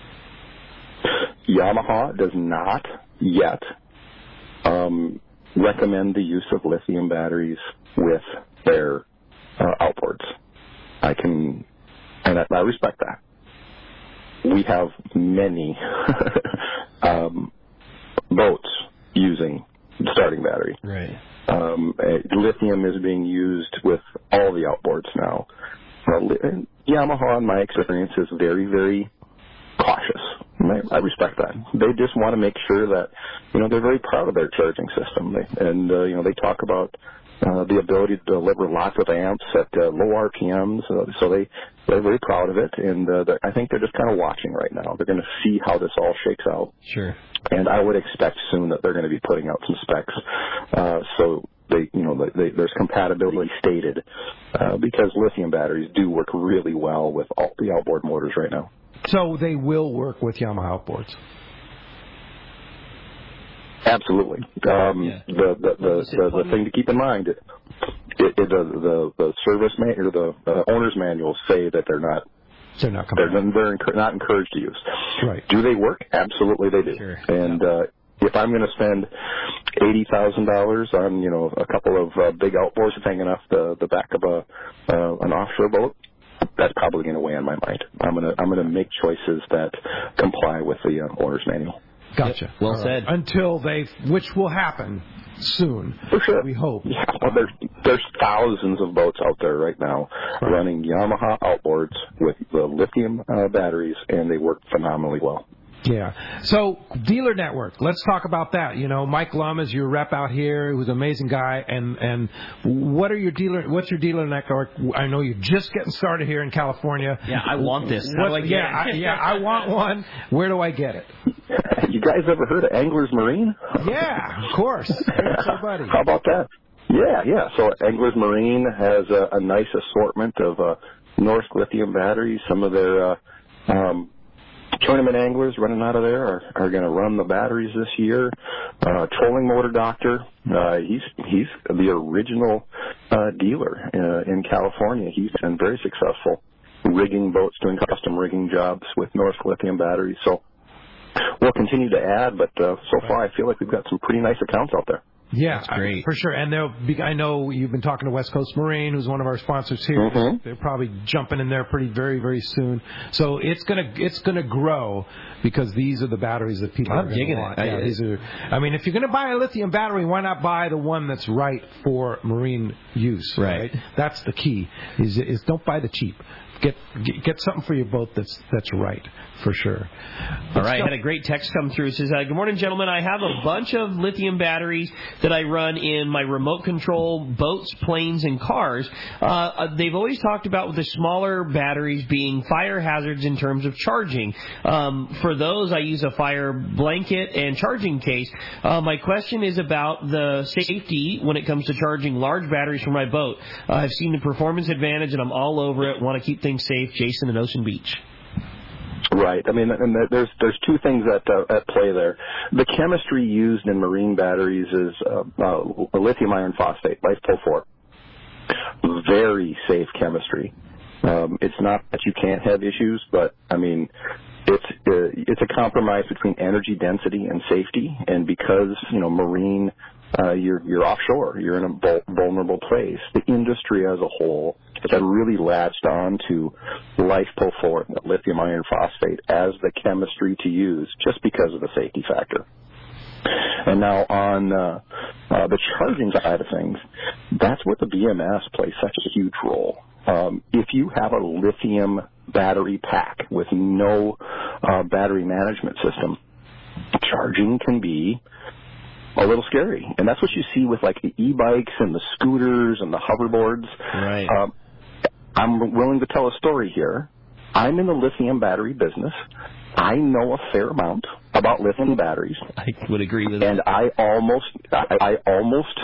Yamaha does not yet um, recommend the use of lithium batteries with their uh, outboards. I can, and I, I respect that. We have many um, boats using the starting battery. Right. Um, lithium is being used with all the outboards now. Uh, Yamaha, in my experience, is very, very cautious. I, I respect that. They just want to make sure that, you know, they're very proud of their charging system. They, and, uh, you know, they talk about uh, the ability to deliver lots of amps at uh, low R P Ms. Uh, so they, they're very proud of it. And uh, I think they're just kind of watching right now. They're going to see how this all shakes out. Sure. And I would expect soon that they're going to be putting out some specs. Uh, so they, you know, they, there's compatibility stated uh, because lithium batteries do work really well with all the outboard motors right now. So they will work with Yamaha outboards. Absolutely. Um, yeah. The the the, the the thing to keep in mind, it, it, the the the service man or the uh, owner's manuals say that they're not. They're not. They're, they're enc- not encouraged to use. Right. Do they work? Absolutely, they do. Sure. And uh, if I'm going to spend eighty thousand dollars on you know a couple of uh, big outboards hanging off the the back of a uh, an offshore boat, that's probably going to weigh on my mind. I'm going to I'm going to make choices that comply with the uh, owner's manual. Gotcha. Yep. Well All said. Right. Until they, which will happen soon. For sure. We hope. Yeah. Well, there's there's thousands of boats out there right now right. running Yamaha outboards with the lithium uh, batteries, and they work phenomenally well. Yeah. So, dealer network. Let's talk about that. You know, Mike Lum is your rep out here, who's an amazing guy. And and what are your dealer? What's your dealer network? I know you're just getting started here in California. Yeah, I want this. How what, do I get yeah, it? I, yeah, I want one. Where do I get it? You guys ever heard of Anglers Marine? Yeah, of course. Everybody. How about that? Yeah, yeah. So Anglers Marine has a, a nice assortment of uh, Norsk lithium batteries. Some of their uh, um, tournament anglers running out of there are, are going to run the batteries this year. Uh, Trolling Motor Doctor, uh, he's he's the original uh, dealer uh, in California. He's been very successful rigging boats, doing custom rigging jobs with Norsk lithium batteries. So we'll continue to add, but uh, so far I feel like we've got some pretty nice accounts out there. Yeah, that's great. I, for sure. And they'll be, I know you've been talking to West Coast Marine, who's one of our sponsors here. Mm-hmm. They're probably jumping in there pretty very, very soon. So it's gonna it's gonna grow because these are the batteries that people I'm are digging want. it. Yeah, I, these are. I mean, if you're gonna buy a lithium battery, why not buy the one that's right for marine use? Right. right? That's the key. Is is don't buy the cheap. Get, get get something for your boat that's that's right, for sure. All right, I had a great text come through. It says, uh, good morning, gentlemen. I have a bunch of lithium batteries that I run in my remote control boats, planes, and cars. Uh, they've always talked about with the smaller batteries being fire hazards in terms of charging. Um, for those, I use a fire blanket and charging case. Uh, my question is about the safety when it comes to charging large batteries for my boat. Uh, I've seen the performance advantage, and I'm all over it. Want to keep things safe. Jason in Ocean Beach. Right. I mean, and there's there's two things at uh, at play there. The chemistry used in marine batteries is uh, uh, lithium iron phosphate, LiFePO four. Very safe chemistry. Um, it's not that you can't have issues, but I mean, it's uh, it's a compromise between energy density and safety. And because you know marine, uh, you're you're offshore, you're in a vul- vulnerable place. The industry as a whole has really latched on to LiFePO four, lithium iron phosphate, as the chemistry to use, just because of the safety factor. And now on uh, uh, the charging side of things, that's where the B M S plays such a huge role. Um, if you have a lithium battery pack with no uh, battery management system, charging can be a little scary. And that's what you see with like the e-bikes and the scooters and the hoverboards. Right. Um, I'm willing to tell a story here. I'm in the lithium battery business. I know a fair amount about lithium batteries. I would agree with and that. And I almost, I, I almost,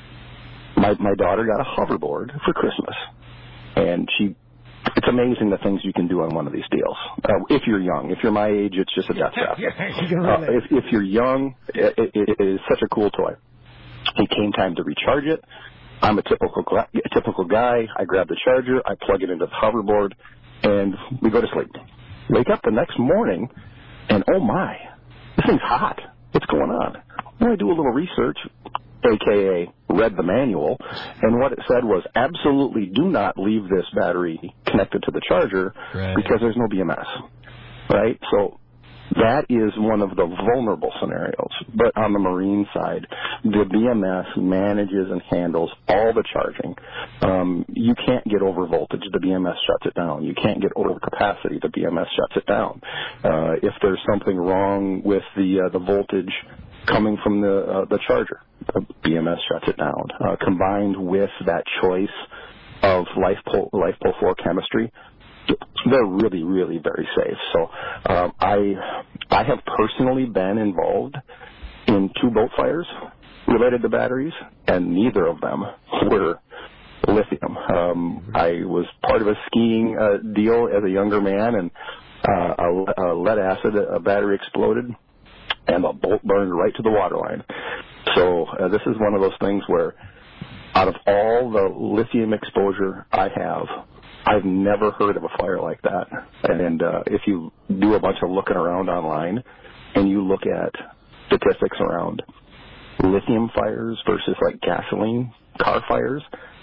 my my daughter got a hoverboard for Christmas, and she, it's amazing the things you can do on one of these deals. Uh, if you're young, if you're my age, it's just a death trap. uh, if, if you're young, it, it, it is such a cool toy. It came time to recharge it. I'm a typical a typical guy. I grab the charger, I plug it into the hoverboard, and we go to sleep. Wake up the next morning, and oh my, this thing's hot. What's going on? Well, I do a little research, a k a read the manual, and what it said was absolutely do not leave this battery connected to the charger right. because there's no B M S, right? So that is one of the vulnerable scenarios. But on the marine side, the B M S manages and handles all the charging. Um, you can't get over voltage, the B M S shuts it down. You can't get over capacity, the B M S shuts it down. Uh, if there's something wrong with the uh, the voltage coming from the uh, the charger, the B M S shuts it down. Uh, combined with that choice of LiFePO LiFePO four chemistry, they're really, really very safe. So um, I I have personally been involved in two boat fires related to batteries, and neither of them were lithium. Um, I was part of a skiing uh, deal as a younger man, and uh, a, a lead acid a battery exploded, and the bolt burned right to the waterline. So uh, this is one of those things where, out of all the lithium exposure I have, I've never heard of a fire like that. And uh, if you do a bunch of looking around online and you look at statistics around lithium fires versus like gasoline car fires,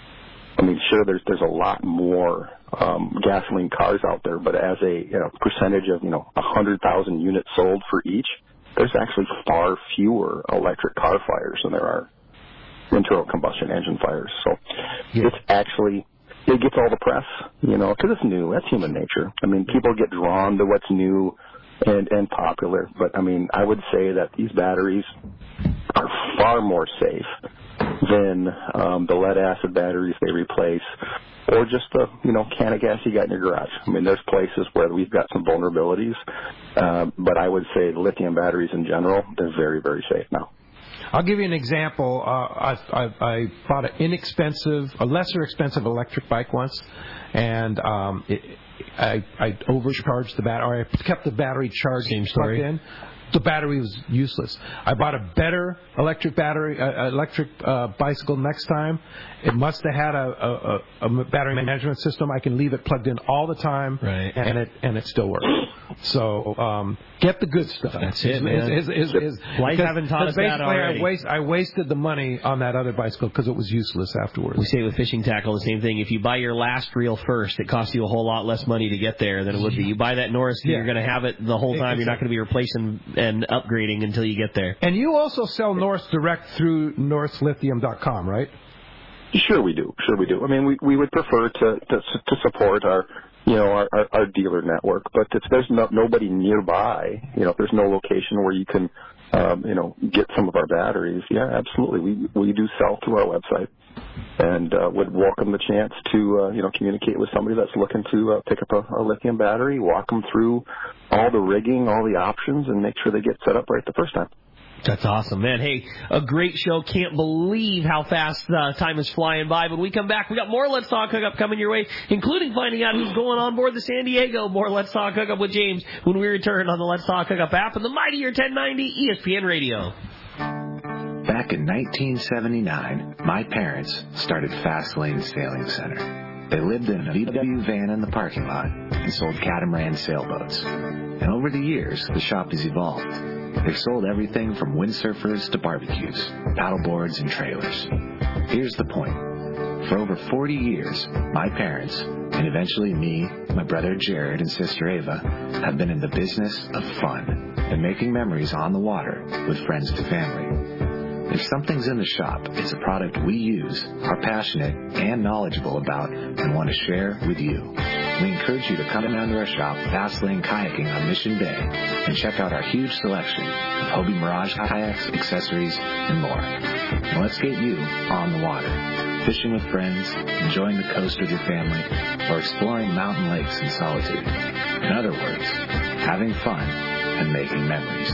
I mean, sure, there's there's a lot more um, gasoline cars out there, but as a you know, percentage of, you know, one hundred thousand units sold for each, there's actually far fewer electric car fires than there are internal combustion engine fires. So yeah. It's actually... It gets all the press, you know, because it's new. That's human nature. I mean, people get drawn to what's new and, and popular. But, I mean, I would say that these batteries are far more safe than um, the lead-acid batteries they replace or just the, you know, can of gas you got in your garage. I mean, there's places where we've got some vulnerabilities. Uh, but I would say lithium batteries in general, they're very, very safe now. I'll give you an example. Uh, I, I, I bought an inexpensive, a lesser expensive electric bike once, and um, it, I, I overcharged the battery. I kept the battery charged plugged in. The battery was useless. I bought a better electric battery, uh, electric uh, bicycle next time. It must have had a, a, a battery management system. I can leave it plugged in all the time, right. and it and it still works. So um, get the good stuff. That's it, man. Is, is, is, is, Life haven't taught us that already. I, waste, I wasted the money on that other bicycle because it was useless afterwards. We say with fishing tackle the same thing. If you buy your last reel first, it costs you a whole lot less money to get there than it would be. You buy that Norris, yeah. You're going to have it the whole time. You're not going to be replacing and upgrading until you get there. And you also sell Norris direct through north lithium dot com, right? Sure we do. Sure we do. I mean, we, we would prefer to, to to support our, you know, our, our, our dealer network, but if there's no, nobody nearby, you know, if there's no location where you can, um, you know, get some of our batteries, yeah, absolutely. We we do sell through our website, and uh, would welcome the chance to, uh, you know, communicate with somebody that's looking to uh, pick up a, a lithium battery, walk them through all the rigging, all the options, and make sure they get set up right the first time. That's awesome, man. Hey, a great show. Can't believe how fast uh, time is flying by. When we come back, we got more Let's Talk Hookup coming your way, including finding out who's going on board the San Diego. More Let's Talk Hookup with James when we return on the Let's Talk Hookup app and the mightier ten ninety E S P N Radio. Back in nineteen seventy-nine, my parents started Fast Lane Sailing Center. They lived in a V W van in the parking lot and sold catamaran sailboats. And over the years, the shop has evolved. They've sold everything from windsurfers to barbecues, paddleboards, and trailers. Here's the point. For over forty years, my parents, and eventually me, my brother Jared, and sister Ava, have been in the business of fun and making memories on the water with friends and family. If something's in the shop, it's a product we use, are passionate and knowledgeable about, and want to share with you. We encourage you to come down to our shop, Fast Lane Kayaking on Mission Bay, and check out our huge selection of Hobie Mirage kayaks, accessories, and more. Now let's get you on the water, fishing with friends, enjoying the coast with your family, or exploring mountain lakes in solitude. In other words, having fun and making memories.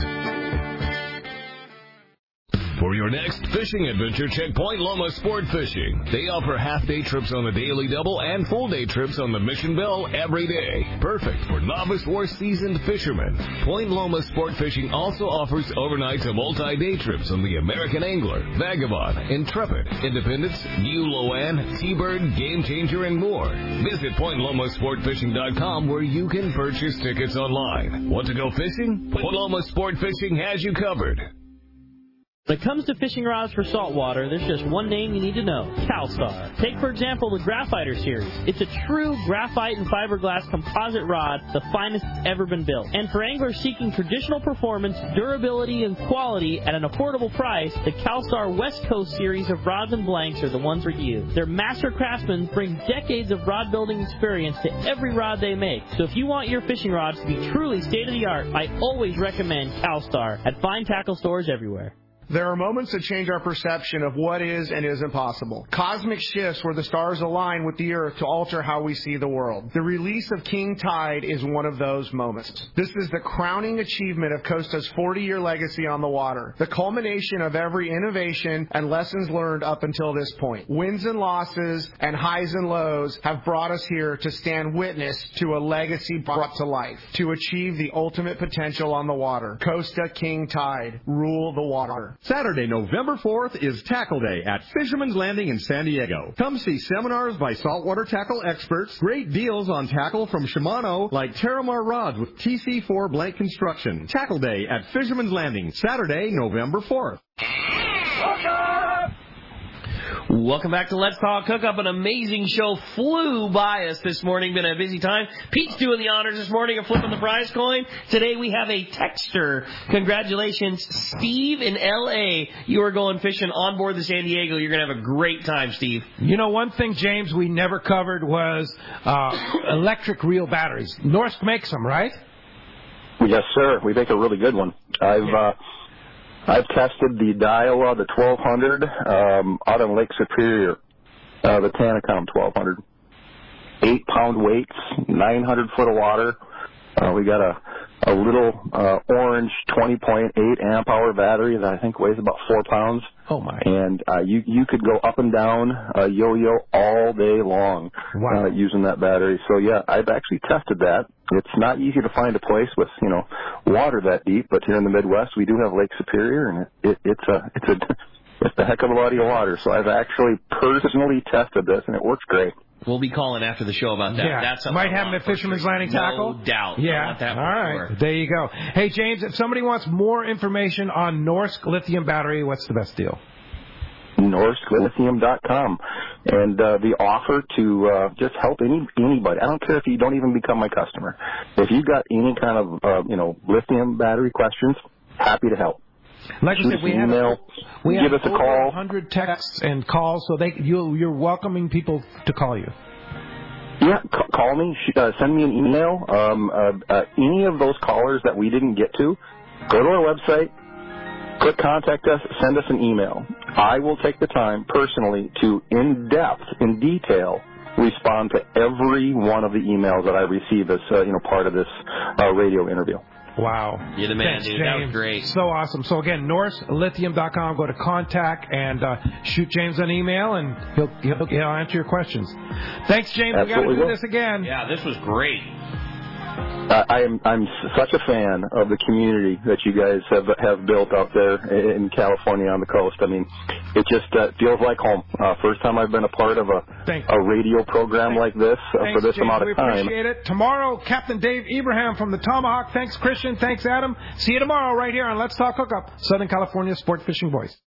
For your next fishing adventure, check Point Loma Sport Fishing. They offer half-day trips on the Daily Double and full-day trips on the Mission Belle every day. Perfect for novice or seasoned fishermen. Point Loma Sport Fishing also offers overnight to multi-day trips on the American Angler, Vagabond, Intrepid, Independence, New Loan, Seabird, Game Changer, and more. Visit point loma sport fishing dot com where you can purchase tickets online. Want to go fishing? Point Loma Sport Fishing has you covered. When it comes to fishing rods for saltwater, there's just one name you need to know, CalStar. Take, for example, the Graphiter series. It's a true graphite and fiberglass composite rod, the finest ever been built. And for anglers seeking traditional performance, durability, and quality at an affordable price, the CalStar West Coast series of rods and blanks are the ones for you. Their master craftsmen bring decades of rod building experience to every rod they make. So if you want your fishing rods to be truly state-of-the-art, I always recommend CalStar at fine tackle stores everywhere. There are moments that change our perception of what is and isn't possible. Cosmic shifts where the stars align with the Earth to alter how we see the world. The release of King Tide is one of those moments. This is the crowning achievement of Costa's forty-year legacy on the water, the culmination of every innovation and lessons learned up until this point. Wins and losses and highs and lows have brought us here to stand witness to a legacy brought to life, to achieve the ultimate potential on the water. Costa King Tide, rule the water. Saturday, November fourth is Tackle Day at Fisherman's Landing in San Diego. Come see seminars by saltwater tackle experts, great deals on tackle from Shimano like Terramar rods with T C four blank construction. Tackle Day at Fisherman's Landing, Saturday, November fourth. Welcome back to Let's Talk Hookup. An amazing show flew by us this morning. Been a busy time. Pete's doing the honors this morning of flipping the prize coin. Today we have a texter. Congratulations, Steve in L A. You are going fishing on board the San Diego. You're going to have a great time, Steve. You know, one thing, James, we never covered was uh, electric reel batteries. Norsk makes them, right? Yes, sir. We make a really good one. I've... Uh, I've tested the Daiwa, the twelve hundred, um, out on Lake Superior, uh, the Tanacom twelve hundred. Eight pound weights, nine hundred foot of water. Uh, we got a, a little, uh, orange twenty point eight amp hour battery that I think weighs about four pounds. Oh my. And, uh, you, you could go up and down, uh, yo-yo all day long, wow. uh, using that battery. So yeah, I've actually tested that. It's not easy to find a place with, you know, water that deep, but here in the Midwest we do have Lake Superior, and it, it, it's a, it's a, it's a heck of a body of water. So I've actually personally tested this, and it works great. We'll be calling after the show about that. Yeah. That's might have a Fisherman's Landing tackle. No doubt. Yeah. That all right. Sure. There you go. Hey, James, if somebody wants more information on Norsk lithium battery, what's the best deal? norsk lithium dot com, and uh, the offer to uh, just help any anybody. I don't care if you don't even become my customer. If you've got any kind of uh, you know lithium battery questions, happy to help. Like I said, we have email, we give have us a over call. one hundred texts and calls, so they you you're welcoming people to call you. Yeah, c- call me. Uh, send me an email. Um, uh, uh, any of those callers that we didn't get to, go to our website. Click contact us, send us an email. I will take the time personally to, in depth, in detail, respond to every one of the emails that I receive as uh, you know part of this uh, radio interview. Wow. You're the man, Thanks, dude. James. That was great. So awesome. So again, norse lithium dot com. Go to contact and uh, shoot James an email, and he'll, he'll he'll answer your questions. Thanks, James. Absolutely we got to do will. this again. Yeah, this was great. Uh, I am I'm such a fan of the community that you guys have have built out there in California on the coast. I mean, it just uh, feels like home. Uh, first time I've been a part of a Thanks. a radio program like this uh, Thanks, for this James. amount We of time. appreciate it. Tomorrow, Captain Dave Ibrahim from the Tomahawk. Thanks, Christian. Thanks, Adam. See you tomorrow right here on Let's Talk Hookup, Southern California Sport Fishing Voice.